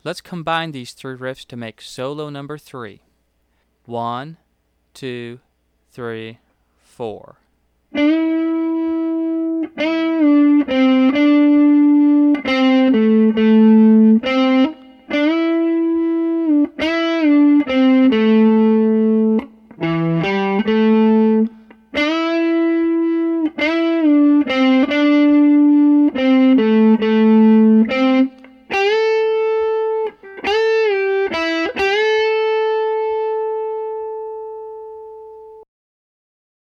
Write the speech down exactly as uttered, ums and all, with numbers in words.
Let's combine these three riffs to make solo number three. One, two, three, four.